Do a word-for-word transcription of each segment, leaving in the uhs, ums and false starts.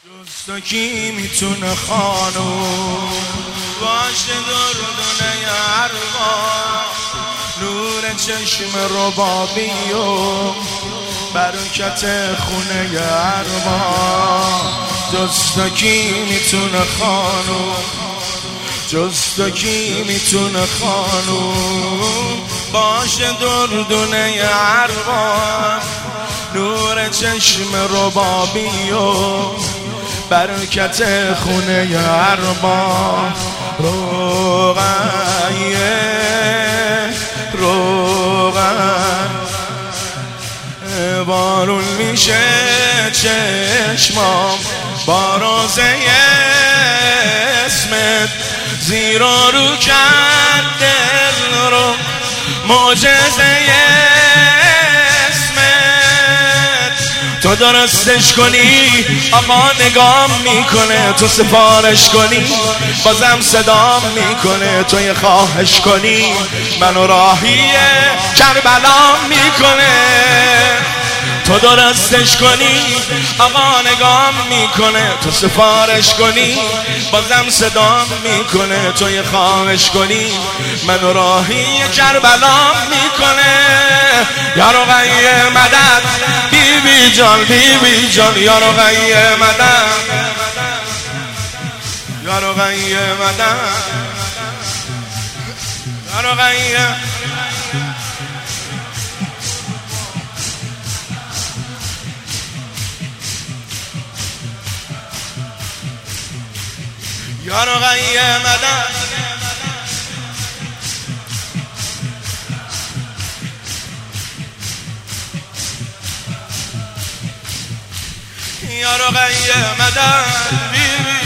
جز کی میتونه خانوم باشه دردونه اروا نور چشم ربابی و برکت خونه اروا جز کی میتونه خانوم جز کی میتونه خانوم باشه دردونه اروا نور چشم ربابی و برکت خونه اربا روغیه روغن بارون میشه چشمام با روزه اسمت زیرا رو کرد دل رو معجزه تو درستش کنی آقا نگام میکنه تو سفارش کنی بازم صدام میکنه تو یه خواهش کنی منو راهی کربلا میکنه تو درستش کنی آقا نگام میکنه تو سفارش کنی بازم صدام میکنه تو یه خواهش کنی منو راهی کربلا میکنه یا رقیه مدد بی بی جان بی بی جان یا رقیه مدد یا رقیه مدد یا رقیه یا رقیه مدد یا رقیه مدد بی بی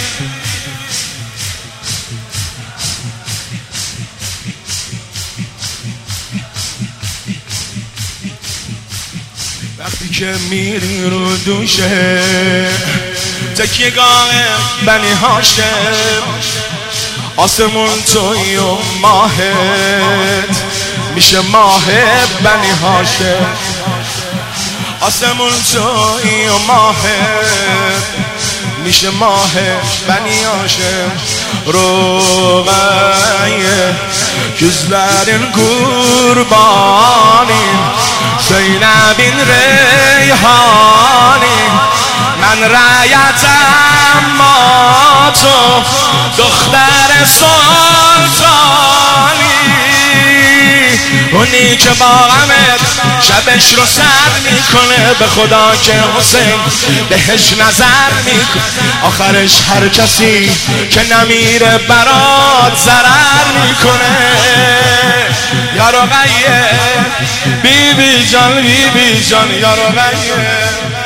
وقتی که میری رو دوشه تکیهگاه بنی هاشم آسمون توی و ماهت میشه ماه بنی هاشم آسمون توی و ماهت میشه ماه بنی هاشم روغیه güzlerin kurbanı söyle bin reyhani من رایتم ما تو دختر سلطانی اونی که با غمت شبش رو سر میکنه به خدا که حسین بهش نظر میکنه آخرش هر کسی که نمیره برات ضرر میکنه یا رقیه بی بی جان بی بی جان یا رقیه